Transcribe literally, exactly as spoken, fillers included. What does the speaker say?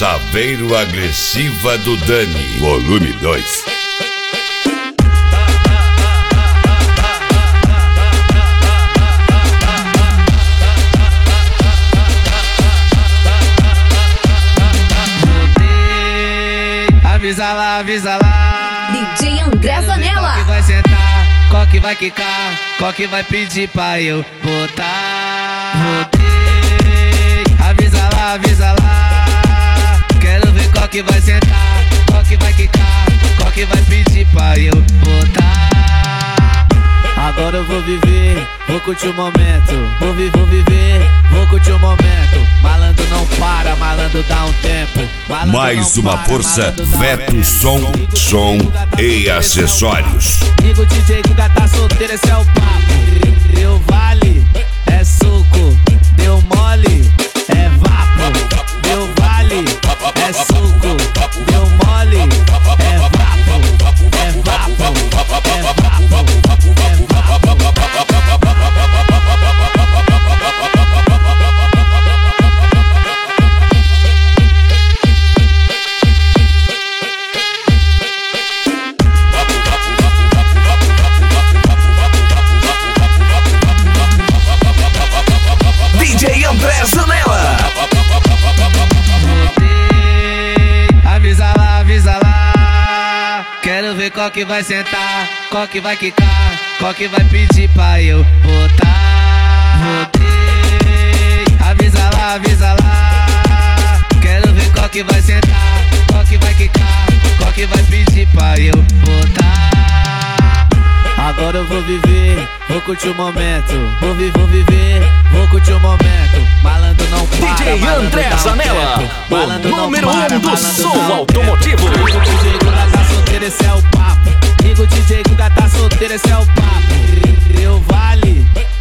Saveiro Agressiva do Dani, volume dois. Avisa lá, avisa lá. D J André Zanella. Qual que vai sentar, qual que vai quicar, qual que vai pedir pra eu botar. Botei. Avisa lá, avisa lá. Quero ver qual que vai sentar, qual que vai quicar, qual que vai pedir pra eu botar. Agora eu vou viver, vou curtir o momento. Vou, vi, vou viver, vou curtir o momento. Malandro não para, malandro dá um tempo. Malandro Mais não uma para, força, malandro dá um Veto tempo. Som, som e acessórios. Digo D J Guga tá solteiro, esse é o papo. Deu vale, é suco. Deu mole, é vapo. Deu vale, é suco. Deu mole, é vapo. É vapo, é vapo. D J André Zanella. Avisa lá, avisa lá. Quero ver qual que vai sentar, qual que vai quicar, qual que vai pedir pra eu botar. Botei. Avisa lá, avisa lá. Quero ver qual que vai sentar, qual que vai quicar, qual que vai pedir pra eu botar. Agora eu vou viver, vou curtir o momento. Vou, vi, vou viver, vou curtir o momento. Malandro não para, D J malandro André dá um Zanella, tempo. o Malandro não número para, um do malandro som dá um automotivo. tempo. Digo D J Guga tá solteiro, esse é o papo. Digo D J Guga tá solteiro, esse é o papo. Deu vale,